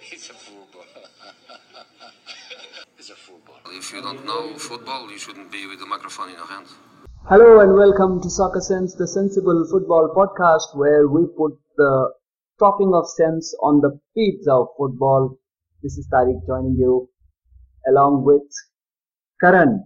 It's a football. It's a football. If you don't know football, you shouldn't be with the microphone in your hand. Hello and welcome to Soccer Sense, the sensible football podcast where we put the talking of sense on the pizza of football. This is Tariq joining you along with Karan.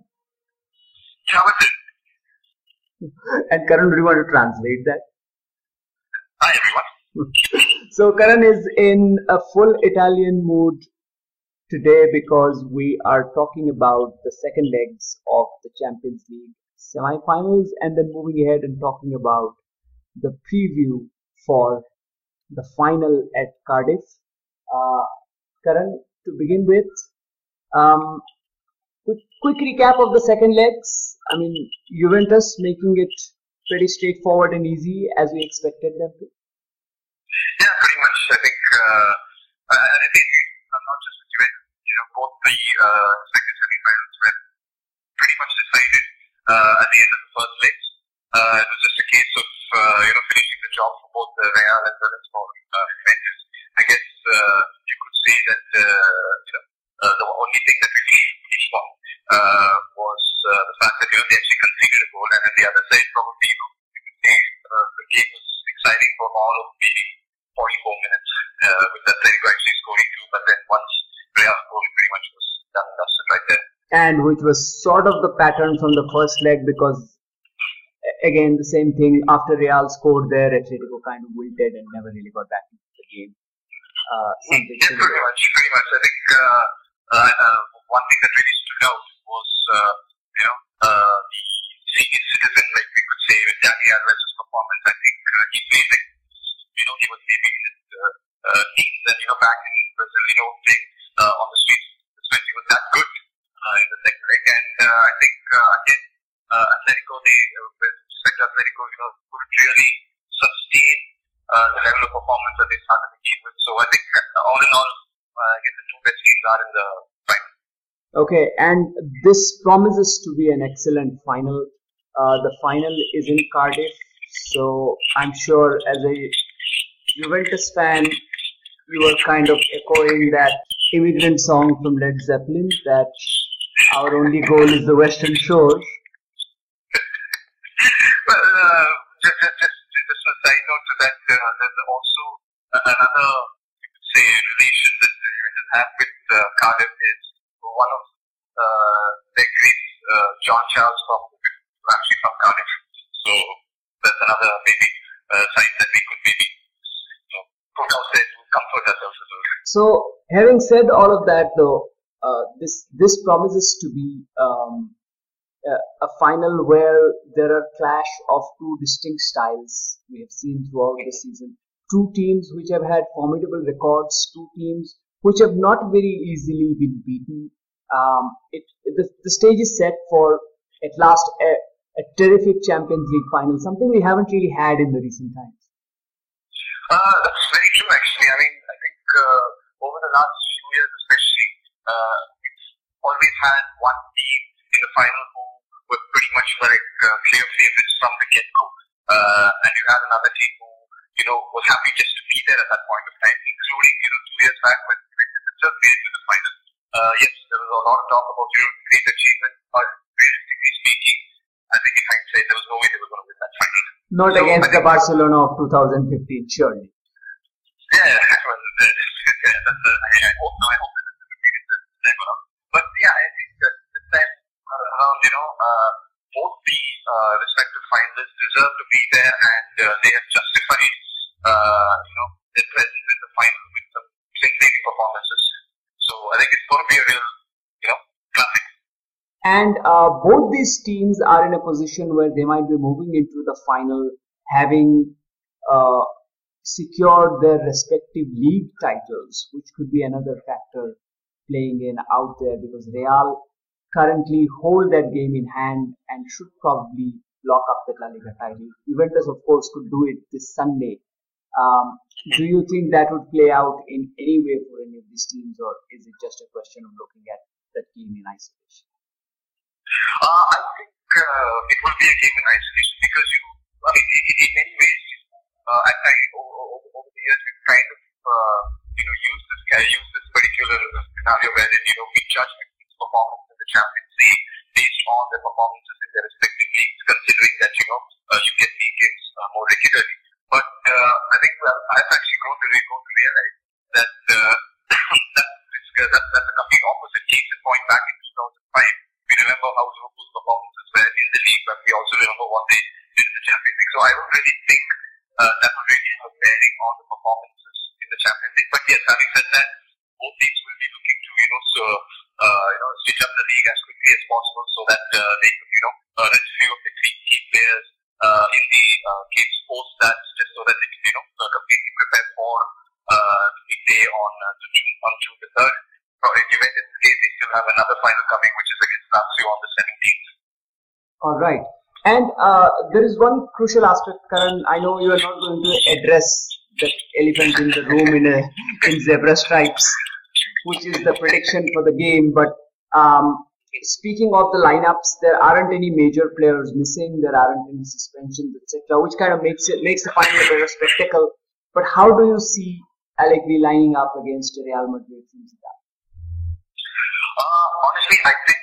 And Karan, do you want to translate that? Hi everyone. So Karan is in a full Italian mood today because we are talking about the second legs of the Champions League semi-finals and then moving ahead and talking about the preview for the final at Cardiff. Karan, to begin with, quick recap of the second legs. I mean, Juventus making it pretty straightforward and easy as we expected them to. Yeah, pretty much. I think, and I think not just with Juventus, both the respective semi-finals were pretty much decided at the end of the first legs. It was just a case of finishing the job for both the Real as well as for Juventus. I guess you could say that the only thing that really won was the fact that they actually conceded a goal, and on the other side, probably you could say the game was exciting for all of maybe 44 minutes with Atletico actually scoring two, but then once Real scored, it pretty much was done and dusted right there. And which was sort of the pattern from the first leg because, again, the same thing, after Real scored there, Atletico kind of wilted and never really got back into the game. Pretty much. I think one thing that really stood out was, the senior citizen, like we could say, with Dani Alves' performance. I think he played like, he was maybe in his teens and, back in Brazil, playing on the streets, especially was that good in the second leg. And I think, again, Atletico, with respect to Atletico, could really sustain the level of performance that they started the game with. So I think, all in all, I guess the two best teams are in the final. Okay, and this promises to be an excellent final. The final is in Cardiff, so I'm sure as a Juventus fan, you were kind of echoing that immigrant song from Led Zeppelin, that our only goal is the Western Shores. Well, just a side note to that, there's also another, you could say, relation that Juventus have with Cardiff is one of their great John Charles actually from Cardiff. So that's another maybe sign that we could maybe put out there to comfort ourselves a little. So, having said all of that, though, this promises to be a final where there are clash of two distinct styles we have seen throughout the season. Two teams which have had formidable records, two teams which have not very easily been beaten. The stage is set for, at last, a terrific Champions League final, something we haven't really had in the recent times. That's very true, actually. I mean, I think over the last few years especially, we've always had one team in the final who were pretty much like clear favorites from the get-go. And you had another team who, was happy just to be there at that point of time, including, 2 years back when Juventus itself made it to the final. Yes, there was a lot of talk about, great achievement, but realistically speaking, I think in hindsight, there was no way they were going to win that final. Not against the Barcelona of 2015, surely. Yeah, well, I hope that this will be the time around. But yeah, I think that this time around, both the respective finalists deserve to be there, and they have justified, their presence in the final with some scintillating performances. So I think it's going to be a real, classic. And both these teams are in a position where they might be moving into the final having secured their respective league titles, which could be another factor playing in out there because Real currently hold that game in hand and should probably lock up the La Liga title. Juventus, of course, could do it this Sunday. Do you think that would play out in any way for any of these teams, or is it just a question of looking at that game in isolation? I think it will be a game in isolation because in many ways, over the years, we've kind of use this particular scenario wherein we judge his performance in the Champions League based on their performances in their respective leagues, considering that you get league games more regularly. But I think I've actually grown to realize that that's the complete opposite. Case in point, back in 2005, we remember how Liverpool's performances were in the league, but we also remember what they did in the Champions League. So I don't really think that would really have a bearing on the performances in the Champions League. But yes, having said that, both teams will be looking to switch up the league as quickly as possible so that they could rest a few of the key players in the games post that, just so that they can completely prepare for the big day on June the 3rd. In Juventus' case, they still have another final coming, which is against Lazio on the 17th. All right. And there is one crucial aspect, Karan. I know you are not going to address the elephant in the room in zebra stripes, which is the prediction for the game. But speaking of the lineups, there aren't any major players missing. There aren't any suspensions, etc., which kind of makes the final a better spectacle. But how do you see Allegri lining up against Real Madrid? Honestly, I think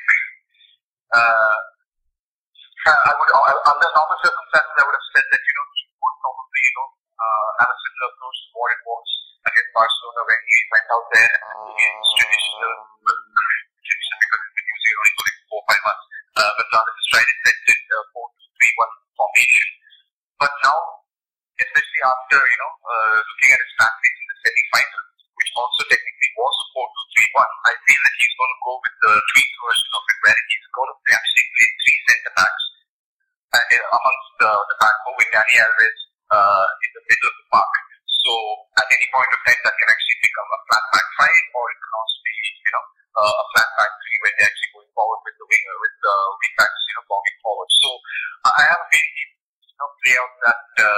I would, under normal circumstances, I would have said that he would probably have a similar approach to what it was against Barcelona when he went out there and against traditional because he's been using it only for like 4 or 5 months. But rather just tried and tested 4-2-3-1 formation. But now, especially after looking at his tactics in the semi-final, which also technically was a 4-2-3-1, I feel that he's going to go with the tweaked version of it, where he's going to actually play 3 centre backs amongst the back four with Dani Alves in the middle of the park. So at any point of time, that can actually become a flat back 5, or it can also be a flat back 3 when they're actually going forward with the wing backs forming forward. So I have a feeling he play out that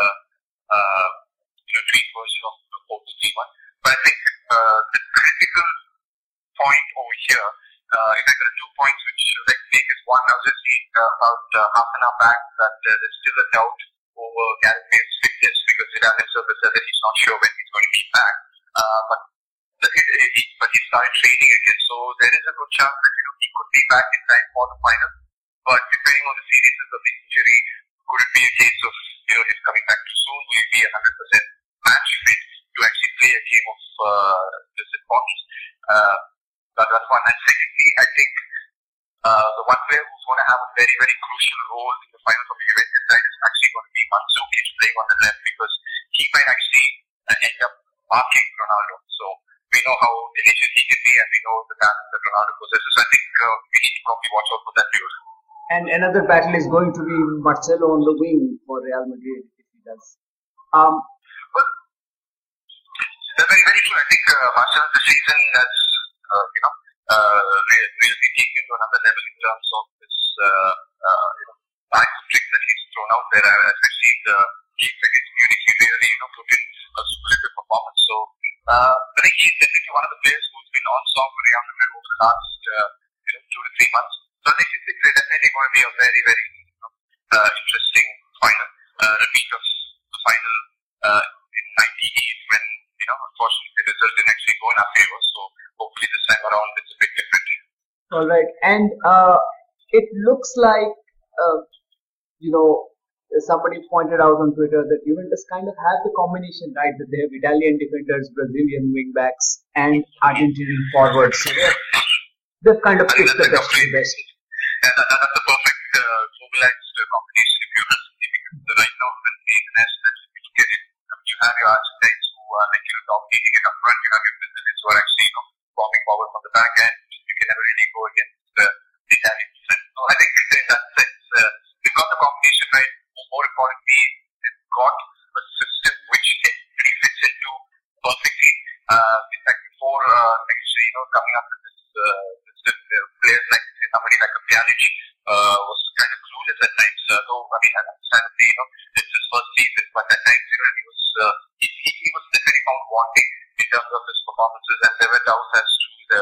tweaked version of the 4-2-3-1. But I think the critical point over here, in fact, there are 2 points which I'd like to make. Is one, I was just saying about half an hour back that there's still a doubt over Gareth Bale's fitness, because Zidane himself has said that he's not sure when he's going to be back. But he started training again, so there is a good chance that he could be back in time for the final. But depending on the seriousness of the injury, could it be a case of him coming back too soon? Will he be 100% match fit to actually play a game of this importance? That's one. And secondly, I think the one player who's going to have a very, very crucial role in the final for the Juventus side is actually going to be Mandzukic playing on the left, because he might actually end up marking Ronaldo. So we know how delicious he can be, and we know the talent that Ronaldo possesses. I think we need to probably watch out for that too. And another battle is going to be Marcelo on the wing for Real Madrid if he does. Well, that's very, very true. I think Marcelo this season has really taken to another level in terms of his bags of tricks that he's thrown out there, especially in the games against Munich. He really put in a superlative performance. So I think he's definitely one of the players who's been on song for Real Madrid over the last 2 to 3 months. So I think it's definitely going to be a very, very interesting final. Repeat of the final in 98 when, unfortunately the result didn't actually go in our favor. So hopefully this time around it's a bit different. All right. And it looks like, somebody pointed out on Twitter that Juventus kind of have the combination, right? That they have Italian defenders, Brazilian wingbacks, and Argentinian forwards. So they've kind of picked the best of the best. Yeah, that's the perfect globalized combination, if you ask me, because right now when the international, if you look at it, you have your Argentines who are dominating it up front, you have your Brazilians who are actually forming forward from the back end. You can never really go against the Italian defense. So I think in that sense, they've got the combination right. More importantly, they've got a system which really fits into perfectly. In fact, before actually coming up with this system, players like somebody like a Pjanic was kind of clueless at times. Though I mean, understandably, it's his first season, but at times he was definitely found wanting in terms of his performances, and there were doubts as to the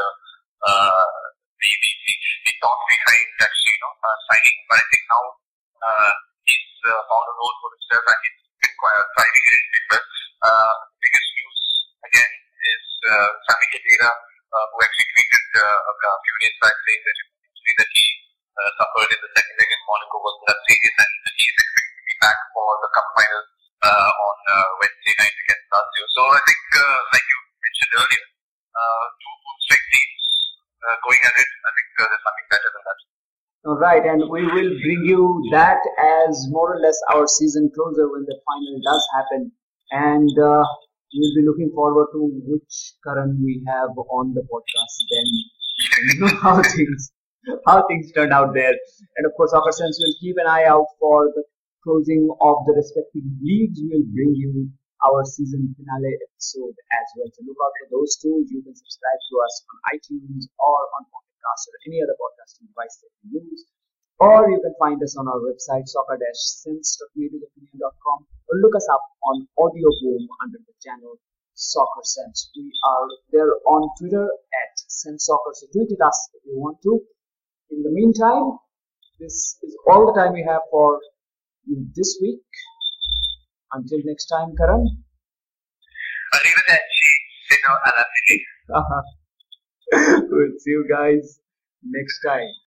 thought behind actually signing him. But I think now he's found a role for himself, and he's been thriving in it. Biggest news again is Sami Khedira, who actually tweeted a few days back saying that the injury that he suffered in the second leg in Monaco was that serious, and he is expected to be back for the cup final on Wednesday night against Lazio. So I think, like you mentioned earlier, two full-strength teams going at it. I think there's nothing better than that. All right, and we will bring you that as more or less our season closer when the final does happen, and we'll be looking forward to which Karan we have on the podcast then. You know how things turned out there, and of course, Soccer Sense will keep an eye out for the closing of the respective leagues. We'll bring you our season finale episode as well. So look out for those two. You can subscribe to us on iTunes or on Podcast or any other podcasting device that you use. Or you can find us on our website, soccer-sense.mediaopinion.com, or look us up on Audio Boom under the channel Soccer Sense. We are there on Twitter at Sense Soccer, so tweet at us if you want to. In the meantime, this is all the time we have for you this week. Until next time, Karan. Arrivederci, sino alla fine. We'll see you guys next time.